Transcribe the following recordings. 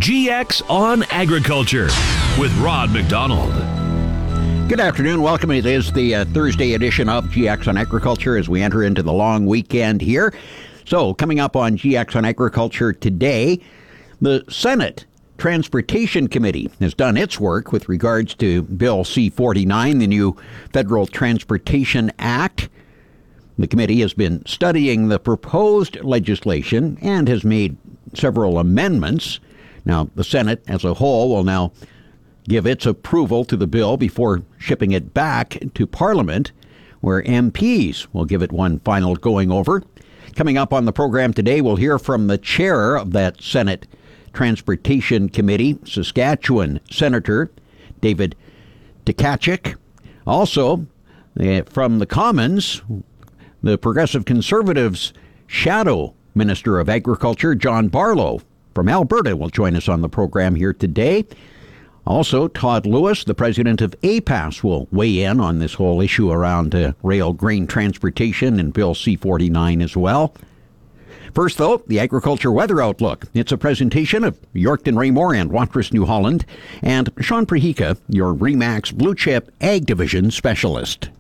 GX on Agriculture with Rod McDonald. Good afternoon. Welcome. It is the Thursday edition of GX on Agriculture as we enter into the long weekend here. So, coming up on GX on Agriculture today, the Senate Transportation Committee has done its work with regards to Bill C-49, the new Federal Transportation Act. The committee has been studying the proposed legislation and has made several amendments. Now, the Senate as a whole will now give its approval to the bill before shipping it back to Parliament, where MPs will give it one final going over. Coming up on the program today, we'll hear from the chair of that Senate Transportation Committee, Saskatchewan Senator David Tkachuk. Also, from the Commons, the Progressive Conservatives' shadow Minister of Agriculture, John Barlow from Alberta, will join us on the program here today. Also, Todd Lewis, the president of APAS, will weigh in on this whole issue around rail grain transportation and Bill C-49 as well. First, though, the Agriculture Weather Outlook. It's a presentation of Yorkton Raymore and Watrous, New Holland, and Sean Prehika, your RE/MAX Blue Chip Ag Division Specialist.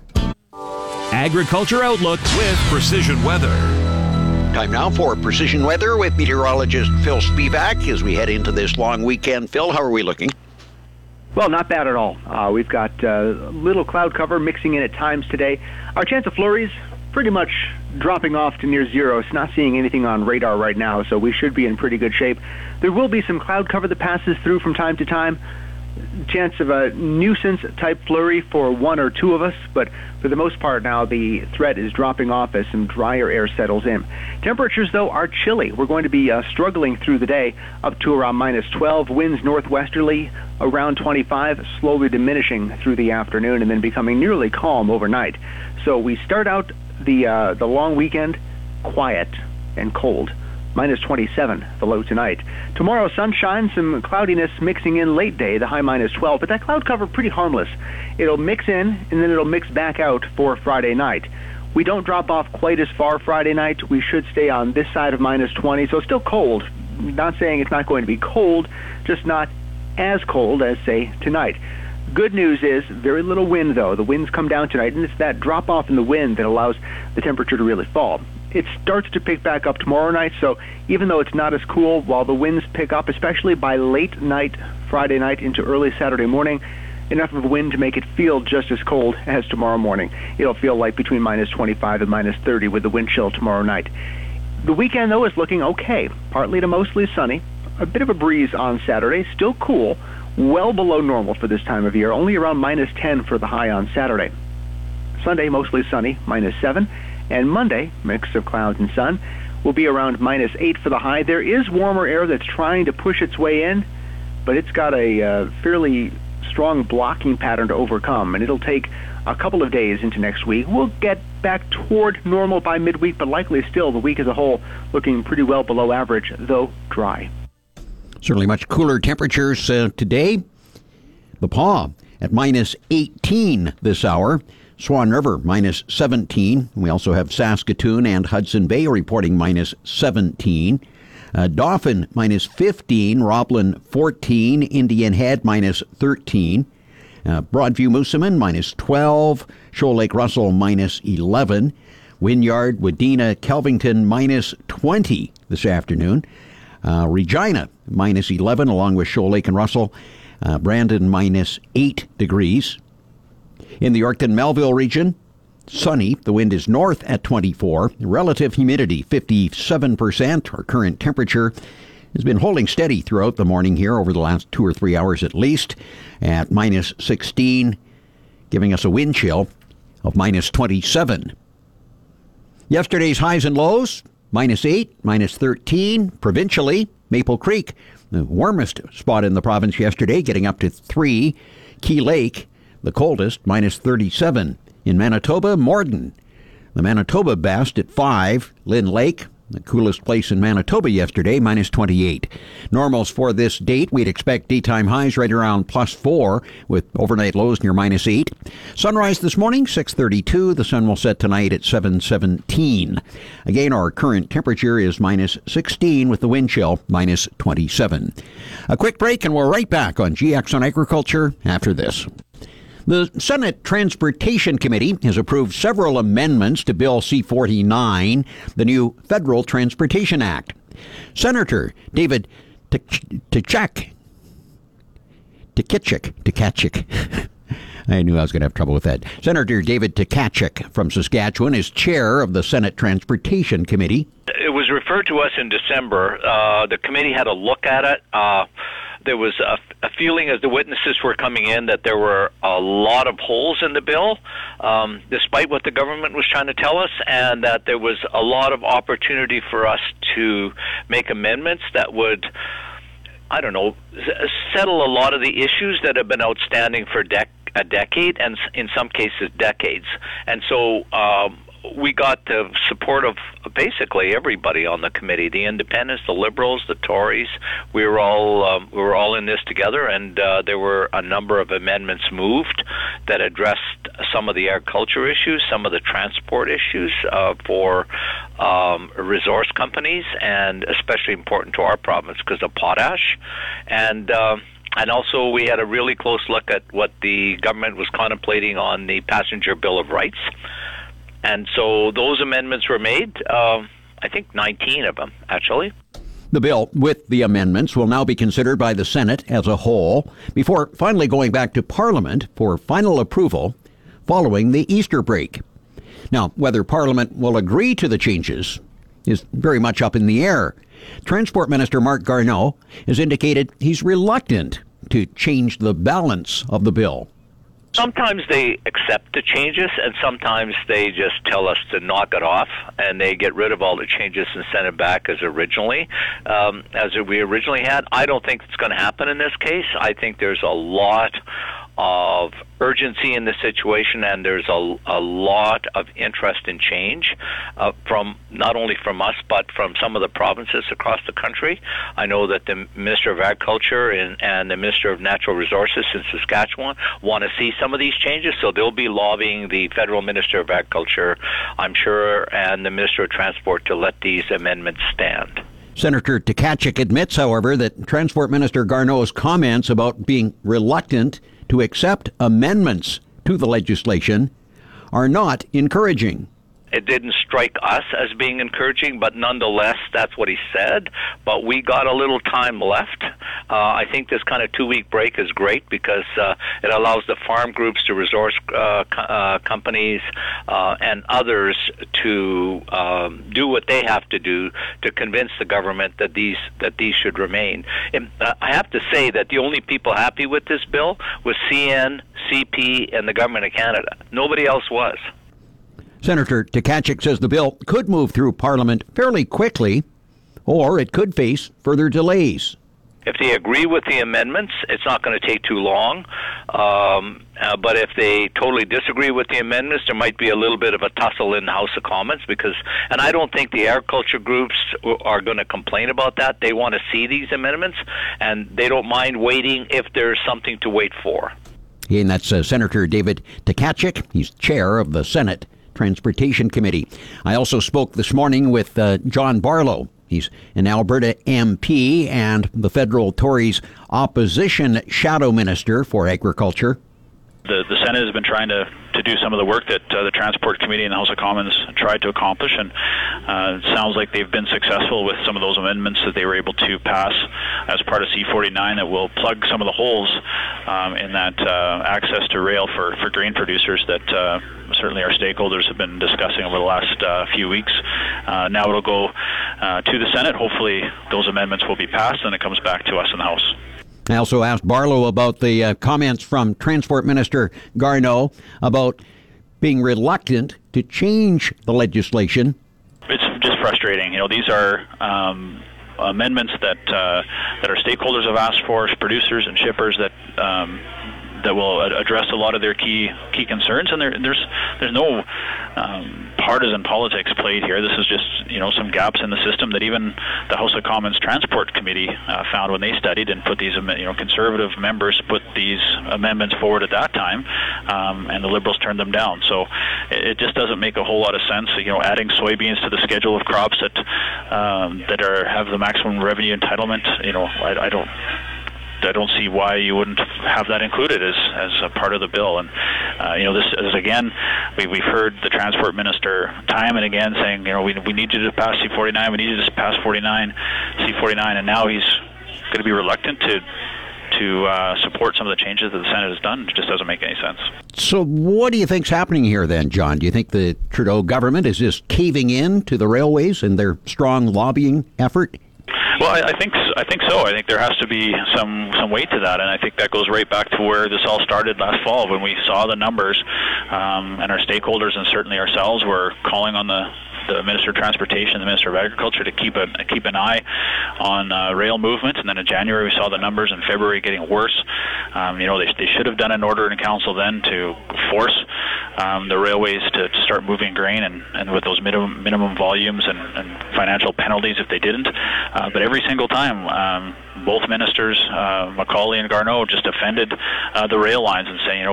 Agriculture Outlook with Precision Weather. Time now for Precision Weather with meteorologist Phil Spivak as we head into this long weekend. Phil, how are we looking? Well, not bad at all. We've got little cloud cover mixing in at times today. Our chance of flurries pretty much dropping off to near zero. It's not seeing anything on radar right now, so we should be in pretty good shape. There will be some cloud cover that passes through from time to time. Chance of a nuisance-type flurry for one or two of us, but for the most part now the threat is dropping off as some drier air settles in. Temperatures, though, are chilly. We're going to be struggling through the day up to around minus 12. Winds northwesterly around 25, slowly diminishing through the afternoon and then becoming nearly calm overnight. So we start out the long weekend quiet and cold. Minus 27, the low tonight. Tomorrow, sunshine, some cloudiness mixing in late day, the high minus 12, but that cloud cover pretty harmless. It'll mix in, and then it'll mix back out for Friday night. We don't drop off quite as far Friday night. We should stay on this side of minus 20, so it's still cold. Not saying it's not going to be cold, just not as cold as, say, tonight. Good news is very little wind, though. The winds come down tonight, and it's that drop-off in the wind that allows the temperature to really fall. It starts to pick back up tomorrow night, so even though it's not as cool, while the winds pick up, especially by late night, Friday night into early Saturday morning, enough of a wind to make it feel just as cold as tomorrow morning. It'll feel like between minus 25 and minus 30 with the wind chill tomorrow night. The weekend, though, is looking okay. Partly to mostly sunny. A bit of a breeze on Saturday, still cool, well below normal for this time of year, only around minus 10 for the high on Saturday. Sunday, mostly sunny, minus 7. And Monday, mix of clouds and sun, will be around minus 8 for the high. There is warmer air that's trying to push its way in, but it's got a fairly strong blocking pattern to overcome, and it'll take a couple of days into next week. We'll get back toward normal by midweek, but likely still the week as a whole looking pretty well below average, though dry. Certainly much cooler temperatures today. The Paw at minus 18 this hour. Swan River, minus 17. We also have Saskatoon and Hudson Bay reporting minus 17. Dauphin, minus 15. Roblin, 14. Indian Head, minus 13. Broadview Moosomin, minus 12. Shoal Lake Russell, minus 11. Wynyard, Wadena, Kelvington, minus 20 this afternoon. Regina, minus 11, along with Shoal Lake and Russell. Brandon, minus 8 degrees. In the Yorkton-Melville region, sunny. The wind is north at 24. Relative humidity, 57%. Our current temperature has been holding steady throughout the morning here over the last 2 or 3 hours at least at minus 16, giving us a wind chill of minus 27. Yesterday's highs and lows, minus 8, minus 13. Provincially, Maple Creek, the warmest spot in the province yesterday, getting up to 3. Key Lake, the coldest, minus 37. In Manitoba, Morden, the Manitoba best at 5. Lynn Lake, The coolest place in Manitoba yesterday, minus 28. Normals for this date, we'd expect daytime highs right around plus 4, with overnight lows near minus 8. Sunrise this morning, 6:32. The sun will set tonight at 7:17. Again, our current temperature is minus 16, with the wind chill minus 27. A quick break, and we're right back on GX on Agriculture after this. The Senate Transportation Committee has approved several amendments to Bill C-49, the new Federal Transportation Act. Senator David Tkachuk, I knew I was going to have trouble with that. Senator David Tkachuk from Saskatchewan is chair of the Senate Transportation Committee. It was referred to us in December. The committee had a look at it. There was a feeling as the witnesses were coming in that there were a lot of holes in the bill, despite what the government was trying to tell us, and that there was a lot of opportunity for us to make amendments that would, settle a lot of the issues that have been outstanding for a decade, and in some cases decades. And so we got the support of basically everybody on the committee, the independents, the Liberals, the Tories. We were all in this together, and there were a number of amendments moved that addressed some of the agriculture issues, some of the transport issues for resource companies, and especially important to our province because of potash. And also we had a really close look at what the government was contemplating on the Passenger Bill of Rights. And so those amendments were made, I think 19 of them, actually. The bill with the amendments will now be considered by the Senate as a whole before finally going back to Parliament for final approval following the Easter break. Now, whether Parliament will agree to the changes is very much up in the air. Transport Minister Marc Garneau has indicated he's reluctant to change the balance of the bill. Sometimes they accept the changes, and sometimes they just tell us to knock it off, and they get rid of all the changes and send it back as we originally had. I don't think it's going to happen in this case. I think there's a lot of urgency in the situation, and there's a lot of interest in change from not only from us but from some of the provinces across the country. I know that the Minister of Agriculture and the Minister of Natural Resources in Saskatchewan want to see some of these changes, so they'll be lobbying the Federal Minister of Agriculture, I'm sure, and the Minister of Transport to let these amendments stand. Senator Tkachuk admits, however, that Transport Minister Garneau's comments about being reluctant to accept amendments to the legislation are not encouraging. It didn't strike us as being encouraging, but nonetheless, that's what he said. But we got a little time left. I think this kind of 2-week break is great because it allows the farm groups, the resource companies, and others to do what they have to do to convince the government that these should remain. And, I have to say that the only people happy with this bill was CN, CP, and the Government of Canada. Nobody else was. Senator Tkachuk says the bill could move through Parliament fairly quickly, or it could face further delays. If they agree with the amendments, it's not going to take too long. But if they totally disagree with the amendments, there might be a little bit of a tussle in the House of Commons and I don't think the agriculture groups are going to complain about that. They want to see these amendments, and they don't mind waiting if there's something to wait for. And that's Senator David Tkachuk. He's chair of the Senate Transportation Committee. I also spoke this morning with John Barlow. He's an Alberta MP and the federal Tories' opposition shadow minister for agriculture. The Senate has been trying to do some of the work that the Transport Committee and the House of Commons tried to accomplish, and it sounds like they've been successful with some of those amendments that they were able to pass as part of C-49 that will plug some of the holes in that access to rail for grain producers that certainly our stakeholders have been discussing over the last few weeks. Now it'll go to the Senate. Hopefully those amendments will be passed and it comes back to us in the House. I also asked Barlow about the comments from Transport Minister Garneau about being reluctant to change the legislation. It's just frustrating. These are amendments that our stakeholders have asked for, producers and shippers that that will address a lot of their key concerns. And there's no partisan politics played here. This is just some gaps in the system that even the House of Commons Transport Committee found when they studied and put these conservative members put these amendments forward at that time, and the Liberals turned them down. So it just doesn't make a whole lot of sense. Adding soybeans to the schedule of crops that have the maximum revenue entitlement. I don't see why you wouldn't have that included as a part of the bill. And this is, again, we've heard the transport minister time and again saying, we need you to pass C-49, we need you to pass C-49, and now he's going to be reluctant to support some of the changes that the Senate has done. It just doesn't make any sense. So what do you think's happening here then, John? Do you think the Trudeau government is just caving in to the railways and their strong lobbying effort? Well, I think so. I think there has to be some weight to that, and I think that goes right back to where this all started last fall when we saw the numbers, and our stakeholders and certainly ourselves were calling on the Minister of Transportation, the Minister of Agriculture to keep an eye on rail movement. And then in January we saw the numbers, in February getting worse. They should have done an order in council then to force the railways to start moving grain and with those minimum volumes and financial penalties if they didn't. But every single time, both ministers, Macaulay and Garneau, just defended the rail lines and saying,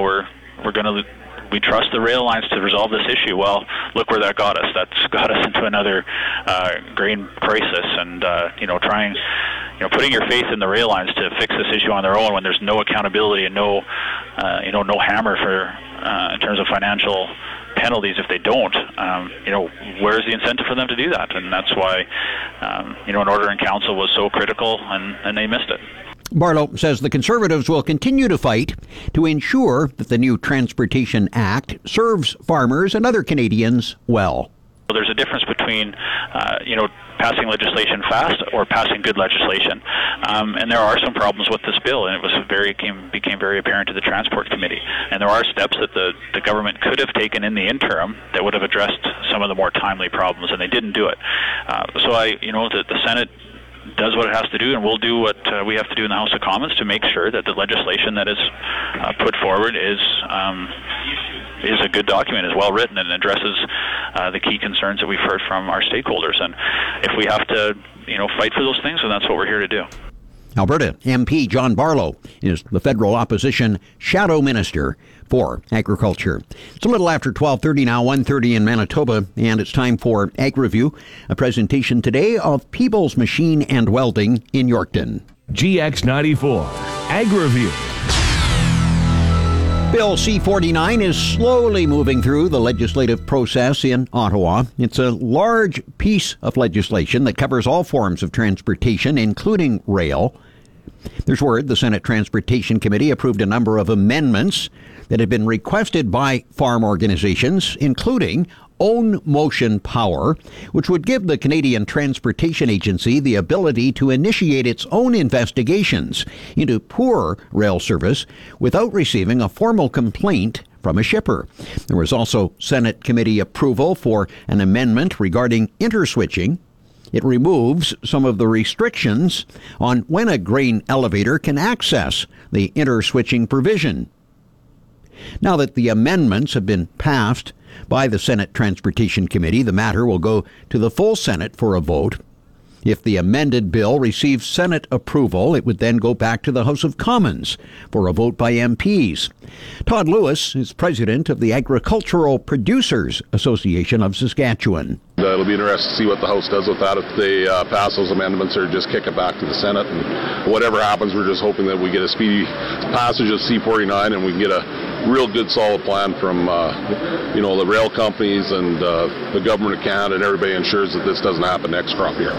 we trust the rail lines to resolve this issue. Well, look where that got us. That's got us into another grain crisis, and putting your faith in the rail lines to fix this issue on their own when there's no accountability and no hammer for in terms of financial penalties if they don't. Where's the incentive for them to do that? And that's why an order in council was so critical, and they missed it. Barlow says the Conservatives will continue to fight to ensure that the new Transportation Act serves farmers and other Canadians well. There's a difference between, passing legislation fast or passing good legislation, and there are some problems with this bill, and it became very apparent to the Transport Committee. And there are steps that the government could have taken in the interim that would have addressed some of the more timely problems, and they didn't do it. The Senate does what it has to do, and we'll do what we have to do in the House of Commons to make sure that the legislation that is put forward is a good document, is well written, and addresses the key concerns that we've heard from our stakeholders. And if we have to, fight for those things, then that's what we're here to do. Alberta MP John Barlow is the federal opposition shadow minister for agriculture. It's a little after 12:30 now, 1:30 in Manitoba, and it's time for Ag Review, a presentation today of Peebles Machine and Welding in Yorkton. GX94 Ag Review. Bill C-49 is slowly moving through the legislative process in Ottawa. It's a large piece of legislation that covers all forms of transportation, including rail. There's word the Senate Transportation Committee approved a number of amendments that had been requested by farm organizations, including Own Motion Power, which would give the Canadian Transportation Agency the ability to initiate its own investigations into poor rail service without receiving a formal complaint from a shipper. There was also Senate committee approval for an amendment regarding interswitching. It removes some of the restrictions on when a grain elevator can access the interswitching provision. Now that the amendments have been passed by the Senate Transportation Committee, the matter will go to the full Senate for a vote. If the amended bill receives Senate approval, it would then go back to the House of Commons for a vote by MPs. Todd Lewis is president of the Agricultural Producers Association of Saskatchewan. It'll be interesting to see what the House does with that, if they pass those amendments or just kick it back to the Senate. And whatever happens, we're just hoping that we get a speedy passage of C-49 and we can get a real good solid plan from the rail companies and the government of Canada, and everybody ensures that this doesn't happen next crop year.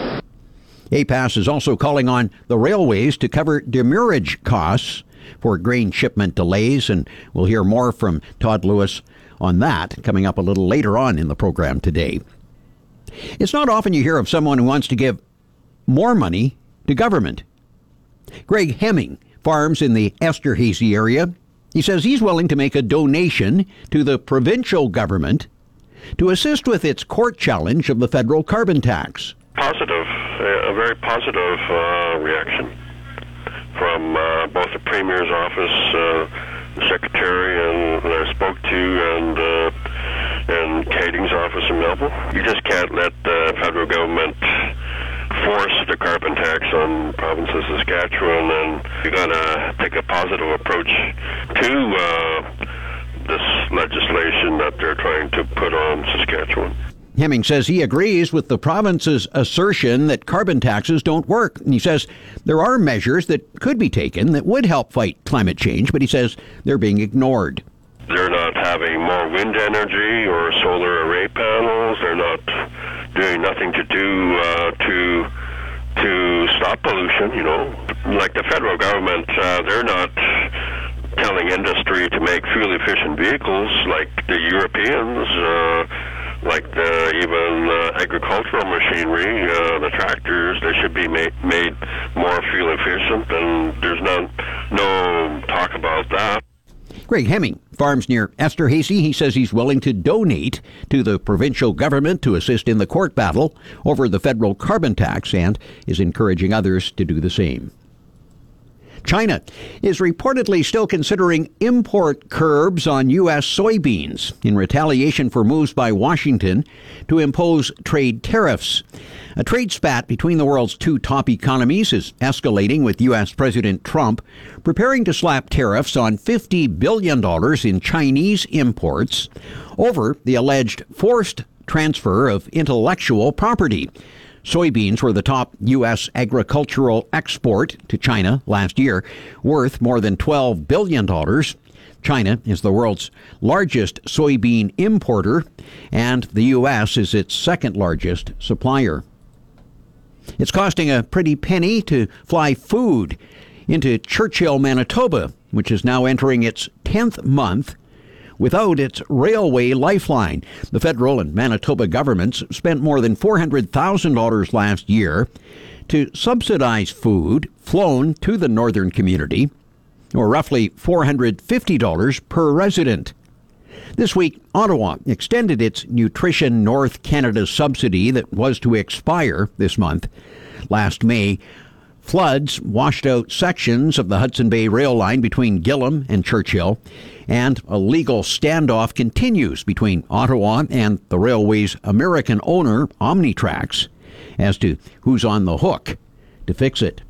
APAS is also calling on the railways to cover demurrage costs for grain shipment delays, and we'll hear more from Todd Lewis on that coming up a little later on in the program today. It's not often you hear of someone who wants to give more money to government. Greg Hemming farms in the Esterhazy area. He says he's willing to make a donation to the provincial government to assist with its court challenge of the federal carbon tax. Positive, a very positive reaction from both the Premier's office, secretary and that I spoke to and Kading's office in Melville. You just can't let the federal government force the carbon tax on province of Saskatchewan, and you gotta take a positive approach to this legislation that they're trying to put on Saskatchewan. Hemming says he agrees with the province's assertion that carbon taxes don't work. And he says there are measures that could be taken that would help fight climate change, but he says they're being ignored. They're not having more wind energy or solar array panels. They're not doing nothing to do to stop pollution, you know. Like the federal government, they're not telling industry to make fuel-efficient vehicles like the Europeans, like even agricultural machinery, the tractors. They should be made more fuel-efficient, and there's no talk about that. Greg Hemming farms near Esterhazy. He says he's willing to donate to the provincial government to assist in the court battle over the federal carbon tax and is encouraging others to do the same. China is reportedly still considering import curbs on U.S. soybeans in retaliation for moves by Washington to impose trade tariffs. A trade spat between the world's two top economies is escalating, with U.S. President Trump preparing to slap tariffs on $50 billion in Chinese imports over the alleged forced transfer of intellectual property. Soybeans were the top U.S. agricultural export to China last year, worth more than $12 billion. China is the world's largest soybean importer, and the U.S. is its second largest supplier. It's costing a pretty penny to fly food into Churchill, Manitoba, which is now entering its 10th month without its railway lifeline. The federal and Manitoba governments spent more than $400,000 last year to subsidize food flown to the northern community, or roughly $450 per resident. This week, Ottawa extended its Nutrition North Canada subsidy that was to expire this month. Last May, floods washed out sections of the Hudson Bay rail line between Gillam and Churchill, and a legal standoff continues between Ottawa and the railway's American owner, Omnitrax, as to who's on the hook to fix it.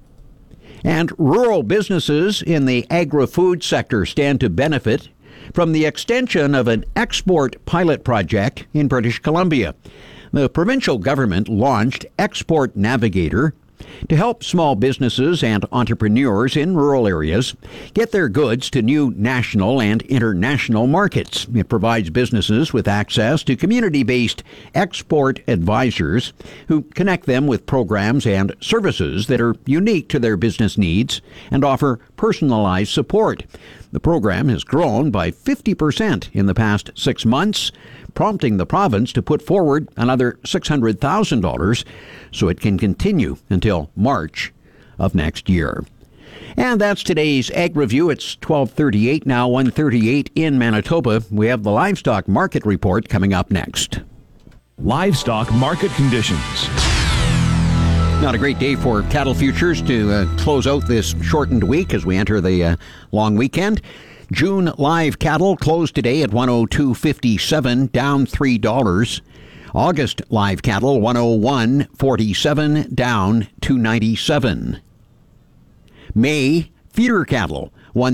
And rural businesses in the agri-food sector stand to benefit from the extension of an export pilot project in British Columbia. The provincial government launched Export Navigator to help small businesses and entrepreneurs in rural areas get their goods to new national and international markets. It provides businesses with access to community-based export advisors who connect them with programs and services that are unique to their business needs and offer personalized support. The program has grown by 50% in the past 6 months, prompting the province to put forward another $600,000 so it can continue until March of next year. And that's today's Ag Review. It's 12:38 now, 1:38 in Manitoba. We have the livestock market report coming up next. Livestock market conditions. Not a great day for cattle futures to close out this shortened week as we enter the long weekend. June live cattle closed today at $102.57, down $3. August live cattle $101.47, down $2.97. May feeder cattle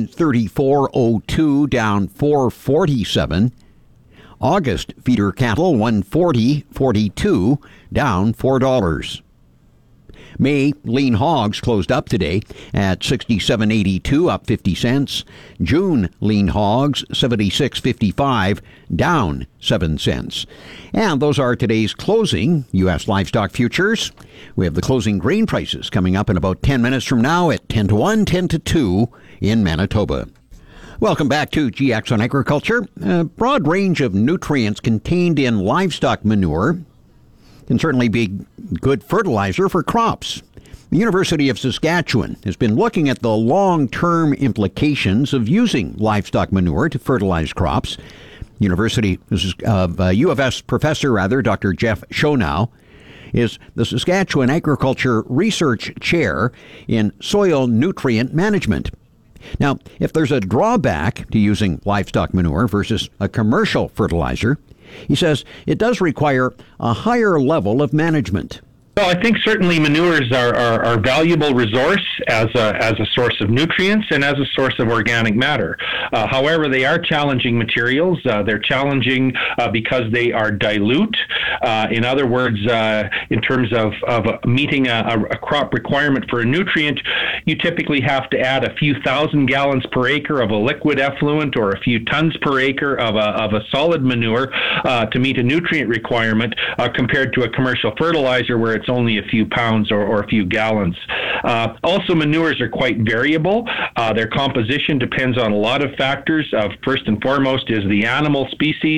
$134.02, down $4.47. August feeder cattle $140.42, down $4. May lean hogs closed up today at $67.82, up 50 cents. June lean hogs $76.55, down 7 cents. And those are today's closing U.S. livestock futures. We have the closing grain prices coming up in about 10 minutes from now at 10 to 1, 10 to 2 in Manitoba. Welcome back to GX on Agriculture. A broad range of nutrients contained in livestock manure can certainly be good fertilizer for crops. The University of Saskatchewan has been looking at the long-term implications of using livestock manure to fertilize crops. University of U of S professor, Dr. Jeff Schonow, is the Saskatchewan Agriculture Research Chair in Soil Nutrient Management. Now, if there's a drawback to using livestock manure versus a commercial fertilizer, he says it does require a higher level of management. Well, I think certainly manures are a valuable resource as a source of nutrients and as a source of organic matter. However, they are challenging materials. They're challenging because they are dilute. In other words, in terms of meeting a crop requirement for a nutrient, you typically have to add a few thousand gallons per acre of a liquid effluent or a few tons per acre of a solid manure to meet a nutrient requirement compared to a commercial fertilizer where it's only a few pounds or a few gallons. Also, manures are quite variable. Their composition depends on a lot of factors. First and foremost is the animal species,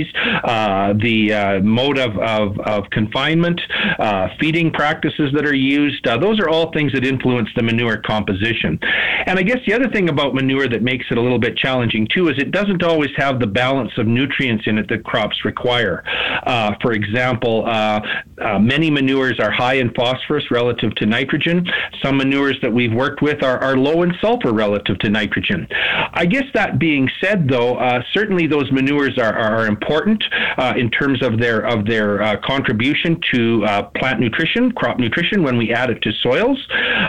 the mode of confinement, feeding practices that are used. Those are all things that influence the manure composition. And I guess the other thing about manure that makes it a little bit challenging too is it doesn't always have the balance of nutrients in it that crops require. For example, many manures are high in phosphorus relative to nitrogen. Some manures that we've worked with are low in sulfur relative to nitrogen. I guess that being said, though, certainly those manures are important in terms of their contribution to plant nutrition, crop nutrition, when we add it to soils.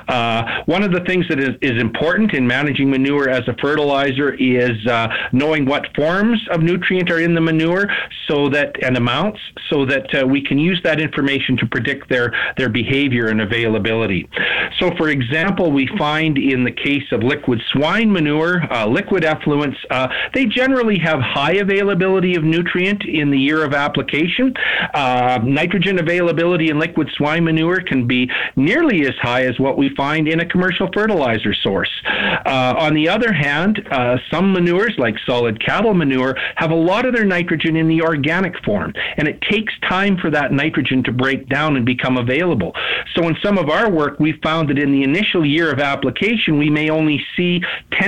One of the things that is important in managing manure as a fertilizer is knowing what forms of nutrient are in the manure and amounts, so that we can use that information to predict their behavior and availability. So, for example, we find in the case of liquid swine manure, liquid effluents, they generally have high availability of nutrient in the year of application. Nitrogen availability in liquid swine manure can be nearly as high as what we find in a commercial fertilizer source. On the other hand, some manures, like solid cattle manure, have a lot of their nitrogen in the organic form, and it takes time for that nitrogen to break down and become available. So in some of our work, we found that in the initial year of application, we may only see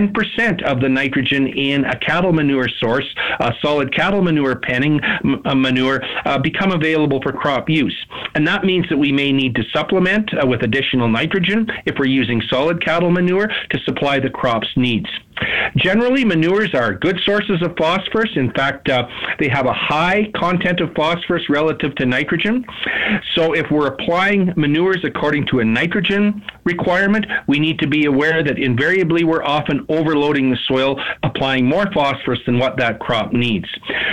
10% of the nitrogen in a cattle manure source, solid cattle manure penning manure, become available for crop use. And that means that we may need to supplement with additional nitrogen if we're using solid cattle manure to supply the crop's needs. Generally, manures are good sources of phosphorus. In fact, they have a high content of phosphorus relative to nitrogen. So if we're applying manures according to a nitrogen requirement, we need to be aware that invariably we're often overloading the soil, applying more phosphorus than what that crop needs.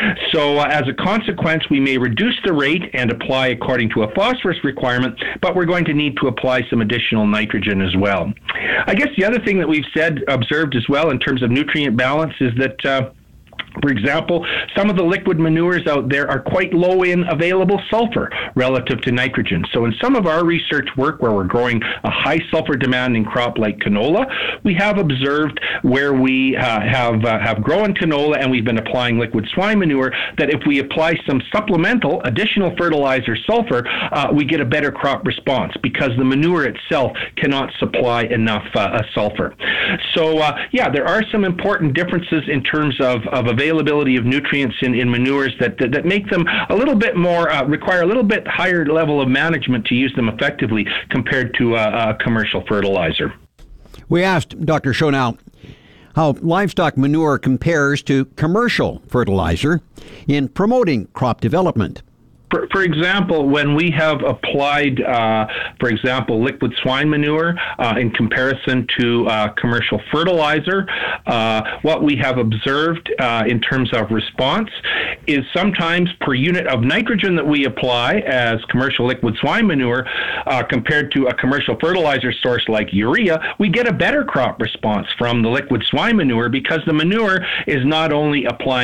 So as a consequence, we may reduce the rate and apply according to a phosphorus requirement, but we're going to need to apply some additional nitrogen as well. I guess the other thing that we've observed as well in terms of nutrient balance is that for example, some of the liquid manures out there are quite low in available sulfur relative to nitrogen. So in some of our research work where we're growing a high sulfur demanding crop like canola, we have observed where we have grown canola and we've been applying liquid swine manure that if we apply some supplemental additional fertilizer sulfur, we get a better crop response because the manure itself cannot supply enough sulfur. So yeah, there are some important differences in terms of availability of nutrients in manures that make them a little bit more, require a little bit higher level of management to use them effectively compared to a commercial fertilizer. We asked Dr. Schonau how livestock manure compares to commercial fertilizer in promoting crop development. For example, when we have applied, for example, liquid swine manure in comparison to commercial fertilizer, what we have observed in terms of response is sometimes per unit of nitrogen that we apply as commercial liquid swine manure compared to a commercial fertilizer source like urea, we get a better crop response from the liquid swine manure because the manure is not only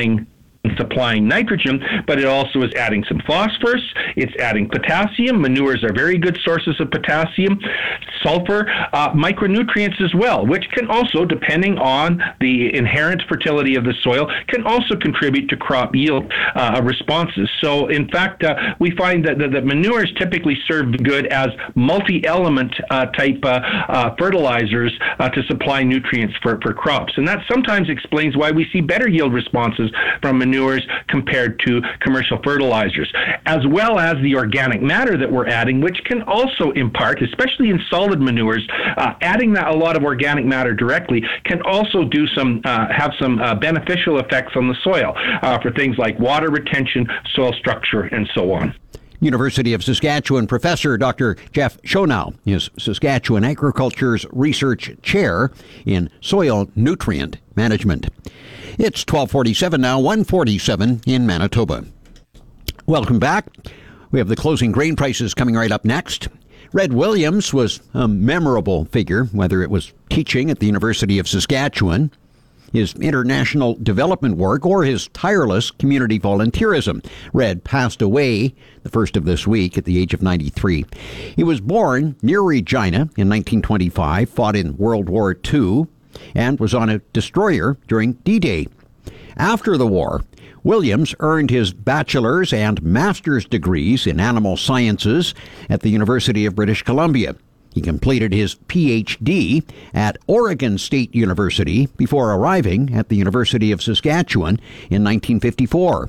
supplying nitrogen, but it also is adding some phosphorus, it's adding potassium. Manures are very good sources of potassium, sulfur, micronutrients as well, which can also, depending on the inherent fertility of the soil, can also contribute to crop yield responses. So in fact, we find that manures typically serve good as multi-element type fertilizers to supply nutrients for crops. And that sometimes explains why we see better yield responses from manure manures compared to commercial fertilizers, as well as the organic matter that we're adding, which can also impart, especially in solid manures, adding a lot of organic matter directly can also do have some beneficial effects on the soil for things like water retention, soil structure, and so on. University of Saskatchewan professor Dr. Jeff Schoenau is Saskatchewan Agriculture's research chair in soil nutrient management. It's 12:47 now, 1:47 in Manitoba. Welcome back. We have the closing grain prices coming right up next. Red Williams was a memorable figure, whether it was teaching at the University of Saskatchewan, his international development work, or his tireless community volunteerism. Red passed away the first of this week at the age of 93. He was born near Regina in 1925, fought in World War II, and was on a destroyer during D-Day. After the war, Williams earned his bachelor's and master's degrees in animal sciences at the University of British Columbia. He completed his Ph.D. at Oregon State University before arriving at the University of Saskatchewan in 1954.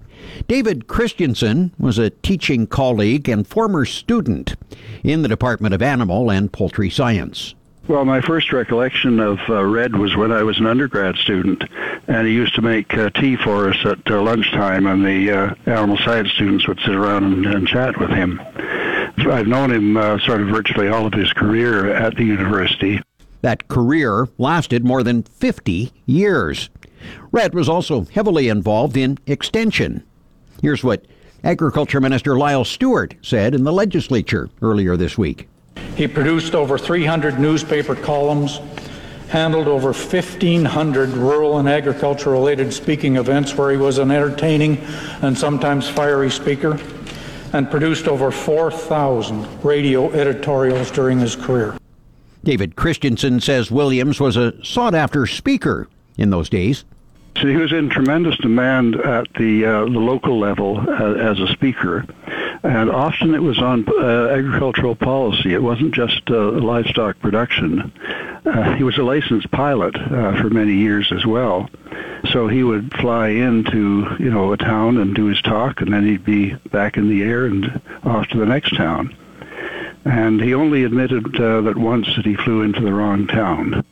David Christensen was a teaching colleague and former student in the Department of Animal and Poultry Science. Well, my first recollection of Red was when I was an undergrad student, and he used to make tea for us at lunchtime, and the animal science students would sit around and chat with him. I've known him sort of virtually all of his career at the university. That career lasted more than 50 years. Red was also heavily involved in extension. Here's what Agriculture Minister Lyle Stewart said in the legislature earlier this week. He produced over 300 newspaper columns, handled over 1,500 rural and agriculture-related speaking events where he was an entertaining and sometimes fiery speaker, and produced over 4,000 radio editorials during his career. David Christensen says Williams was a sought-after speaker in those days. So he was in tremendous demand at the local level as a speaker, and often it was on agricultural policy. It wasn't just livestock production. He was a licensed pilot for many years as well. So he would fly into, a town and do his talk, and then he'd be back in the air and off to the next town. And he only admitted that once that he flew into the wrong town.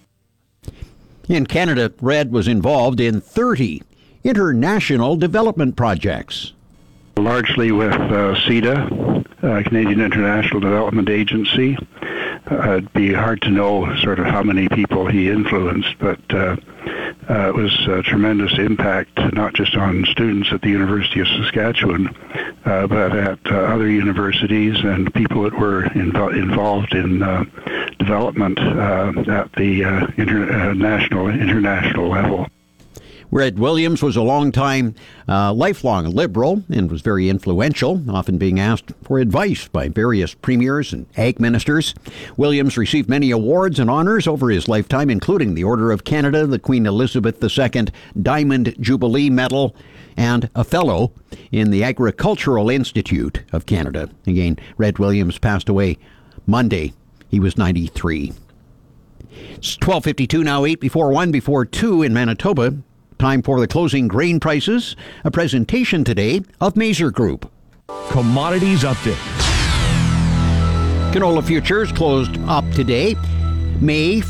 In Canada, Red was involved in 30 international development projects. Largely with CIDA, Canadian International Development Agency. It'd be hard to know sort of how many people he influenced, but it was a tremendous impact, not just on students at the University of Saskatchewan, but at other universities and people that were involved in development at the international level. Red Williams was a lifelong Liberal and was very influential, often being asked for advice by various premiers and ag ministers. Williams received many awards and honours over his lifetime, including the Order of Canada, the Queen Elizabeth II Diamond Jubilee Medal, and a Fellow in the Agricultural Institute of Canada. Again, Red Williams passed away Monday. He was 93. It's 12:52 now, 8 before 1 before 2 in Manitoba. Time for the closing grain prices. A presentation today of Mazer Group. Commodities Update. Canola futures closed up today. May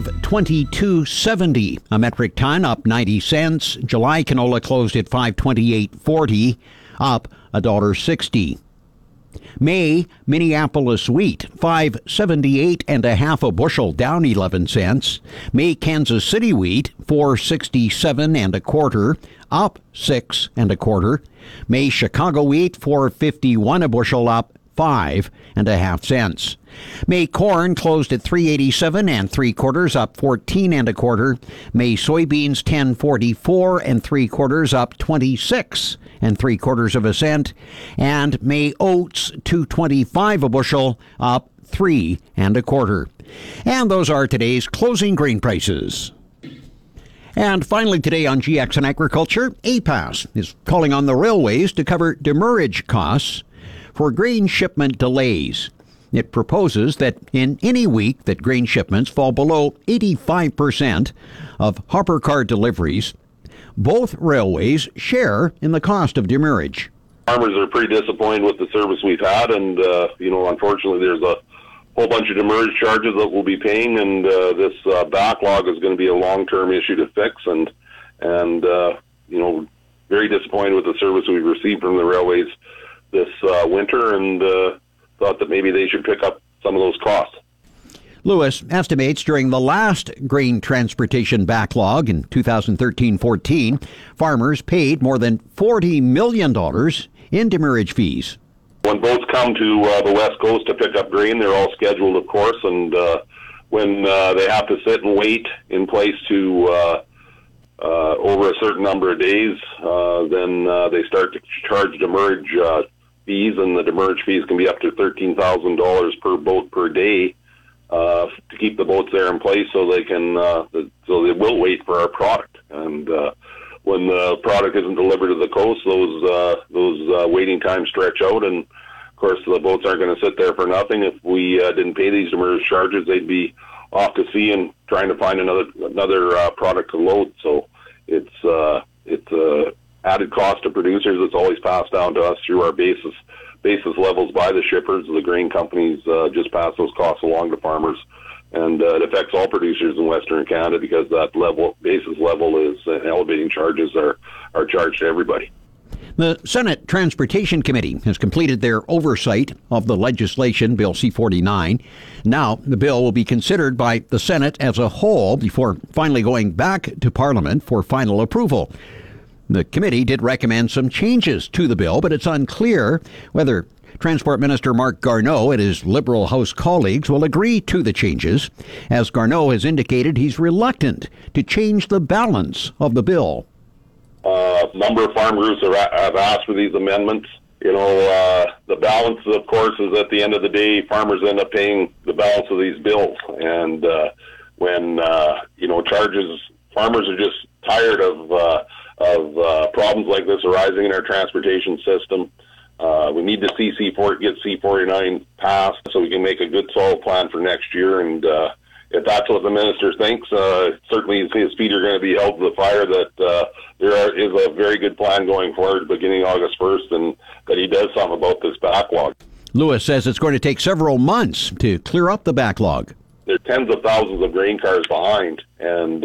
522.70 a metric ton, up 90 cents. July canola closed at 528.40, up $1.60. May Minneapolis wheat 578 and a half a bushel, down 11 cents. May Kansas City wheat 467 and a quarter, up 6 and a quarter. May Chicago wheat 451 a bushel, up 5 and a half cents. May corn closed at 387 and three quarters, up 14 and a quarter. May soybeans 1044 and three quarters, up 26 and three quarters of a cent. And May oats 225 a bushel, up 3 and a quarter. And those are today's closing grain prices. And finally today on GX and Agriculture, APAS is calling on the railways to cover demurrage costs for grain shipment delays. It proposes that in any week that grain shipments fall below 85% of hopper car deliveries, both railways share in the cost of demurrage. Farmers are pretty disappointed with the service we've had, and unfortunately there's a whole bunch of demurrage charges that we'll be paying, and this backlog is going to be a long-term issue to fix, and very disappointed with the service we've received from the railways this winter, and thought that maybe they should pick up some of those costs. Lewis estimates during the last grain transportation backlog in 2013-14, farmers paid more than $40 million in demurrage fees. When boats come to the West Coast to pick up grain, they're all scheduled, of course, and when they have to sit and wait in place to over a certain number of days, then they start to charge demurrage fees, and the demurrage fees can be up to $13,000 per boat per day to keep the boats there in place, so they can so they will wait for our product. And when the product isn't delivered to the coast, those waiting times stretch out, and of course the boats aren't going to sit there for nothing. If we didn't pay these demurrage charges, they'd be off to sea and trying to find another product to load. So it's a added cost to producers. It's always passed down to us through our basis levels by the shippers. The grain companies just pass those costs along to farmers, and it affects all producers in Western Canada because that basis level is elevating charges are charged to everybody. The Senate Transportation Committee has completed their oversight of the legislation, Bill C-49. Now, the bill will be considered by the Senate as a whole before finally going back to Parliament for final approval. The committee did recommend some changes to the bill, but it's unclear whether Transport Minister Marc Garneau and his Liberal House colleagues will agree to the changes, as Garneau has indicated he's reluctant to change the balance of the bill. A number of farm groups have asked for these amendments. The balance, of course, is at the end of the day, farmers end up paying the balance of these bills. And when charges, farmers are just tired of problems like this arising in our transportation system. We need to see get C-49 passed so we can make a good solid plan for next year. And if that's what the minister thinks, certainly his feet are going to be held to the fire that there is a very good plan going forward beginning August 1st, and that he does something about this backlog. Lewis says it's going to take several months to clear up the backlog. There are tens of thousands of grain cars behind, and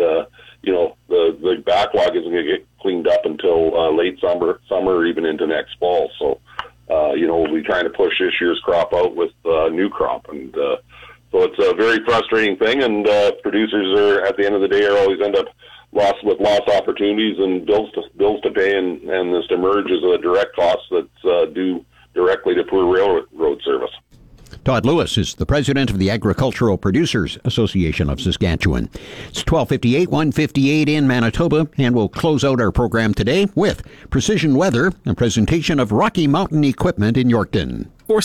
the backlog isn't going to get cleaned up until late summer, or even into next fall. So, we'll be trying to push this year's crop out with new crop, and so it's a very frustrating thing. And producers are, at the end of the day, always end up lost opportunities and bills to pay, and this demurrage is a direct cost that's due directly to poor railroad service. Todd Lewis is the president of the Agricultural Producers Association of Saskatchewan. It's 12:58, 1:58 in Manitoba, and we'll close out our program today with Precision Weather, a presentation of Rocky Mountain Equipment in Yorkton.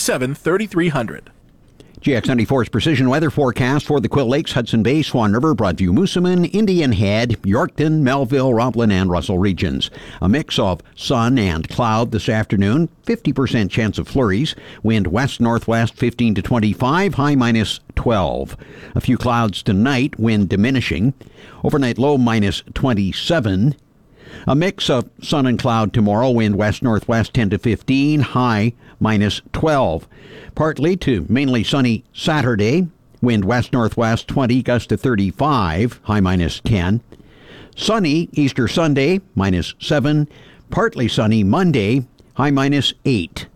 47-3300. GX94's precision weather forecast for the Quill Lakes, Hudson Bay, Swan River, Broadview, Moosomin, Indian Head, Yorkton, Melville, Roblin, and Russell regions. A mix of sun and cloud this afternoon, 50% chance of flurries. Wind west-northwest 15 to 25, high minus 12. A few clouds tonight, wind diminishing. Overnight low minus 27. A mix of sun and cloud tomorrow, wind west-northwest 10 to 15, high minus 12. Partly to mainly sunny Saturday, wind west-northwest 20, gust to 35, high minus 10. Sunny Easter Sunday, minus 7. Partly sunny Monday, high minus 8.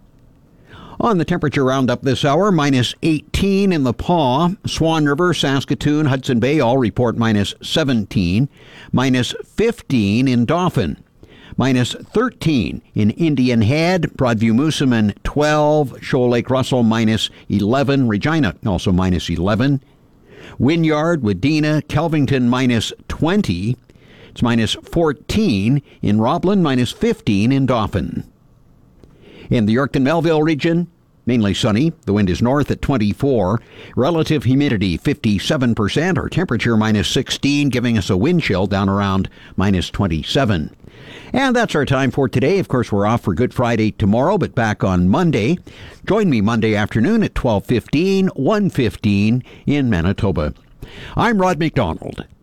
On the temperature roundup this hour, minus 18 in the Paw, Swan River, Saskatoon, Hudson Bay all report minus 17, minus 15 in Dauphin, minus 13 in Indian Head, Broadview, Moosomin 12, Shoal Lake, Russell minus 11, Regina also minus 11, Wynyard, Wadena, Kelvington minus 20, it's minus 14 in Roblin, minus 15 in Dauphin. In the Yorkton-Melville region, mainly sunny. The wind is north at 24. Relative humidity 57%. Our temperature minus 16, giving us a wind chill down around minus 27. And that's our time for today. Of course, we're off for Good Friday tomorrow, but back on Monday. Join me Monday afternoon at 12:15, 1:15 in Manitoba. I'm Rod McDonald.